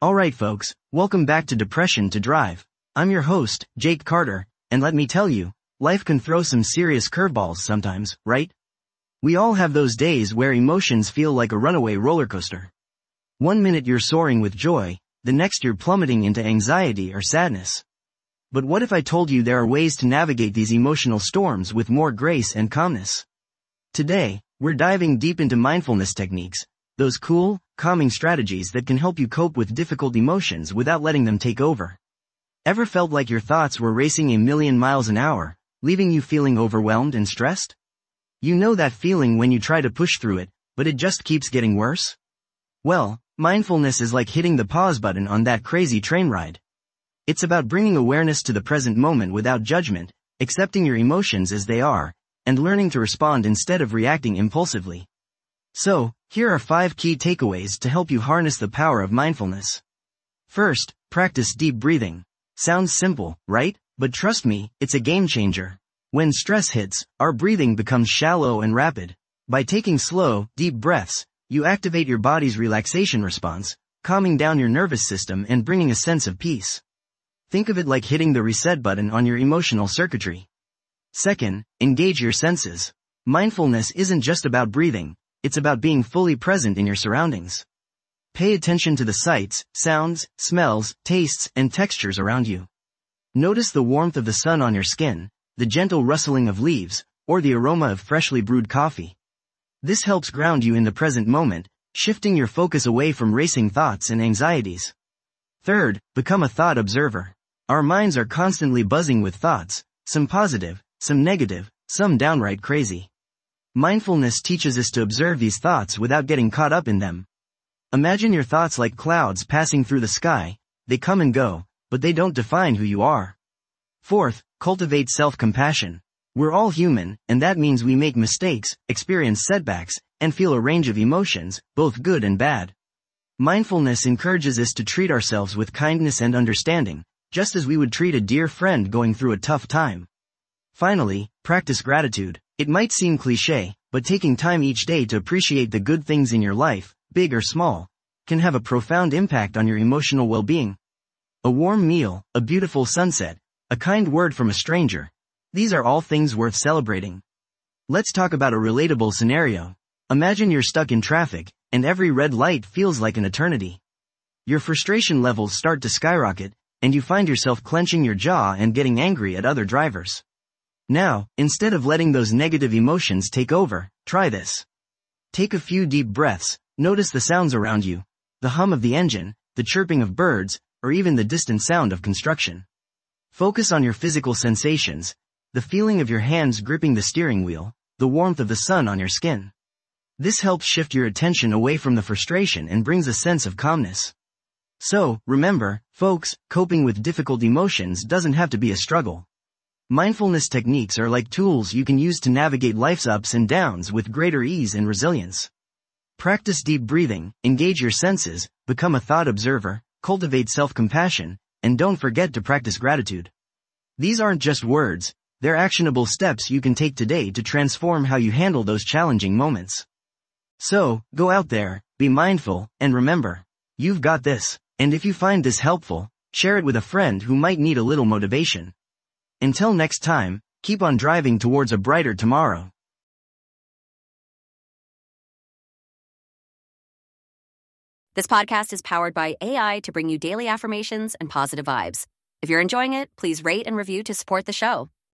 Alright folks, welcome back to Depression to Drive. I'm your host, Jake Carter, and let me tell you, life can throw some serious curveballs sometimes, right? We all have those days where emotions feel like a runaway roller coaster. One minute you're soaring with joy, the next you're plummeting into anxiety or sadness. But what if I told you there are ways to navigate these emotional storms with more grace and calmness? Today, we're diving deep into mindfulness techniques, those cool, calming strategies that can help you cope with difficult emotions without letting them take over. Ever felt like your thoughts were racing a million miles an hour, leaving you feeling overwhelmed and stressed? You know that feeling when you try to push through it, but it just keeps getting worse? Well, mindfulness is like hitting the pause button on that crazy train ride. It's about bringing awareness to the present moment without judgment, accepting your emotions as they are, and learning to respond instead of reacting impulsively. So, here are 5 key takeaways to help you harness the power of mindfulness. First, practice deep breathing. Sounds simple, right? But trust me, it's a game changer. When stress hits, our breathing becomes shallow and rapid. By taking slow, deep breaths, you activate your body's relaxation response, calming down your nervous system and bringing a sense of peace. Think of it like hitting the reset button on your emotional circuitry. Second, engage your senses. Mindfulness isn't just about breathing. It's about being fully present in your surroundings. Pay attention to the sights, sounds, smells, tastes, and textures around you. Notice the warmth of the sun on your skin, the gentle rustling of leaves, or the aroma of freshly brewed coffee. This helps ground you in the present moment, shifting your focus away from racing thoughts and anxieties. Third, become a thought observer. Our minds are constantly buzzing with thoughts, some positive, some negative, some downright crazy. Mindfulness teaches us to observe these thoughts without getting caught up in them. Imagine your thoughts like clouds passing through the sky. They come and go, but they don't define who you are. Fourth, cultivate self-compassion. We're all human, and that means we make mistakes, experience setbacks, and feel a range of emotions, both good and bad. Mindfulness encourages us to treat ourselves with kindness and understanding, just as we would treat a dear friend going through a tough time. Finally, practice gratitude. It might seem cliché, but taking time each day to appreciate the good things in your life, big or small, can have a profound impact on your emotional well-being. A warm meal, a beautiful sunset, a kind word from a stranger. These are all things worth celebrating. Let's talk about a relatable scenario. Imagine you're stuck in traffic, and every red light feels like an eternity. Your frustration levels start to skyrocket, and you find yourself clenching your jaw and getting angry at other drivers. Now, instead of letting those negative emotions take over, try this. Take a few deep breaths, notice the sounds around you, the hum of the engine, the chirping of birds, or even the distant sound of construction. Focus on your physical sensations, the feeling of your hands gripping the steering wheel, the warmth of the sun on your skin. This helps shift your attention away from the frustration and brings a sense of calmness. So, remember, folks, coping with difficult emotions doesn't have to be a struggle. Mindfulness techniques are like tools you can use to navigate life's ups and downs with greater ease and resilience. Practice deep breathing, engage your senses, become a thought observer, cultivate self-compassion, and don't forget to practice gratitude. These aren't just words, they're actionable steps you can take today to transform how you handle those challenging moments. So, go out there, be mindful, and remember, you've got this. And if you find this helpful, share it with a friend who might need a little motivation. Until next time, keep on driving towards a brighter tomorrow. This podcast is powered by AI to bring you daily affirmations and positive vibes. If you're enjoying it, please rate and review to support the show.